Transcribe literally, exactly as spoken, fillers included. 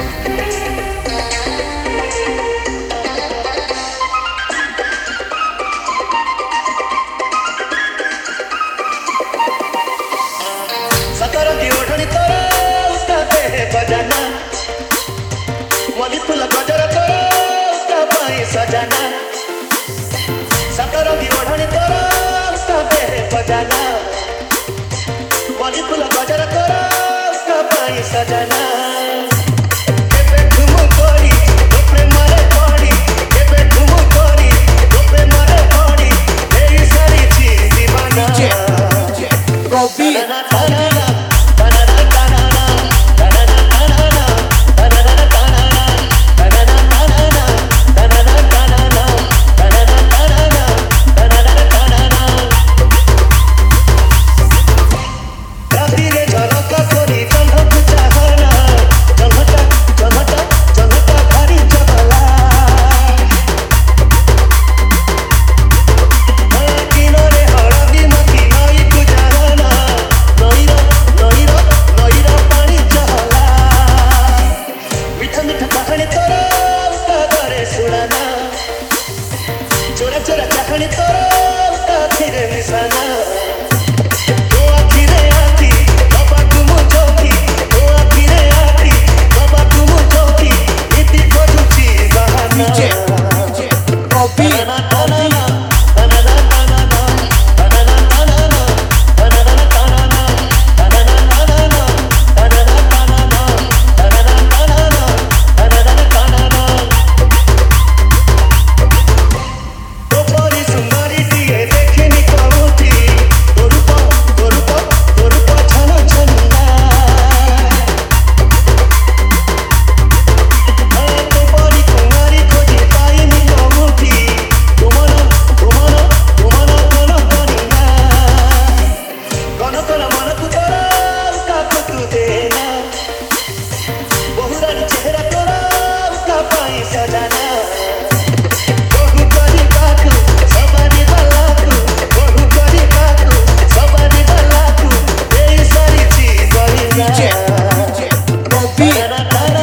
सतरंगी ओढ़नी तोरा उसका दे बजाना मनी फूल गजर तोरा उसका पाई सजाना सतरंगी ओढ़नी तोरा उसका दे बजाना मनी फूल गजर तोरा उसका पाई सजाना केबे घुम कोरी तो प्रेमरे पड़ी केबे घुम कोरी तो प्रेमरे पड़ी एई सारी चीज दीवाना Robbie चोरा चोरा चाहने तोरा उसका धीरे निशाना तो आखिरे आती बाबा तुम जोती तो आखिरे आती बाबा तुम जोती इतनी बजुची बहाना Robbie सजाना बहु करी बाकू सबरी बलाकू बहु करी बाकू सबरी बलाकू एई सारी चीज करीना Robbie